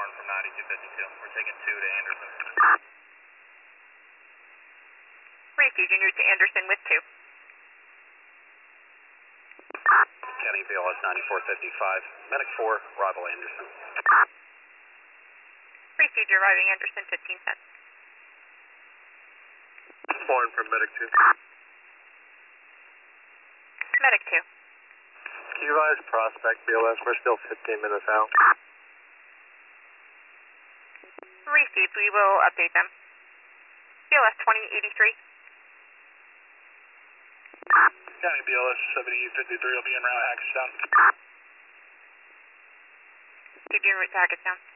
Horn from 9252. We're taking 2 to Anderson. Received, en route to Anderson with 2. County BLS 9455. Medic 4, arrival Anderson. Received, arriving Anderson 1510. Horn from Medic 2. Medic 2. Q-Rise Prospect BLS, we're still 15 minutes out. Received, we will update them. BLS 2083. County BLS 7053 will be en route Hackettstown. Keep en route to Hackettstown.